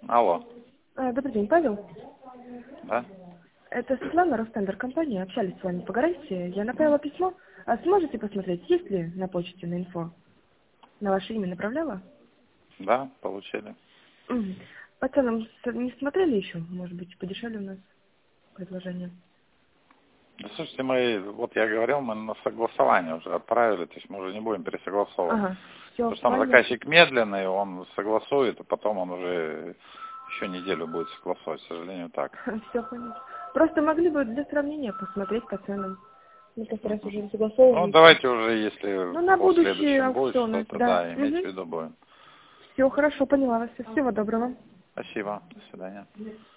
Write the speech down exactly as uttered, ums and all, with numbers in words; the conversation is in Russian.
Алло. А, Добрый день, Павел. Да? Это Светлана, Ростендер компания. Общались с вами по гарантии. Я направила письмо. А сможете посмотреть, есть ли на почте, на инфо? На ваше имя направляла? Да, получили. Мгм. По ценам с- не смотрели еще? Может быть, подешевле у нас предложение? Да, слушайте, мы, вот я говорил, мы на согласование уже отправили, то есть мы уже не будем пересогласовывать. Ага, все, Потому что там понятно. заказчик медленный, он согласует, а потом он уже еще неделю будет согласовывать, к сожалению, так. Все понятно. Просто могли бы для сравнения посмотреть по ценам. Мы как раз Мгм. уже Ну, согласовываете. давайте уже, если Ну, на по будущие следующем будет аукционы, что-то, да. да, иметь в Угу. виду будем. Все, хорошо, поняла вас. Всего доброго. Спасибо, до свидания.